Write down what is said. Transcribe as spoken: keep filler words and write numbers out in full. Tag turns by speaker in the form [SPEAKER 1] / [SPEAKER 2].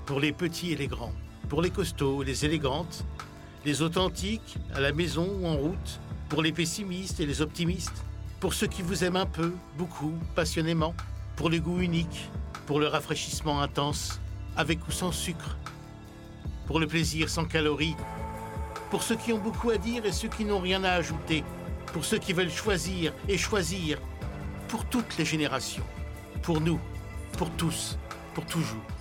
[SPEAKER 1] Pour les petits et les grands, pour les costauds, les élégantes, les authentiques, à la maison ou en route, pour les pessimistes et les optimistes, pour ceux qui vous aiment un peu, beaucoup, passionnément, pour le goût unique, pour le rafraîchissement intense, avec ou sans sucre, pour le plaisir sans calories, pour ceux qui ont beaucoup à dire et ceux qui n'ont rien à ajouter, pour ceux qui veulent choisir et choisir, pour toutes les générations, pour nous, pour tous, pour toujours.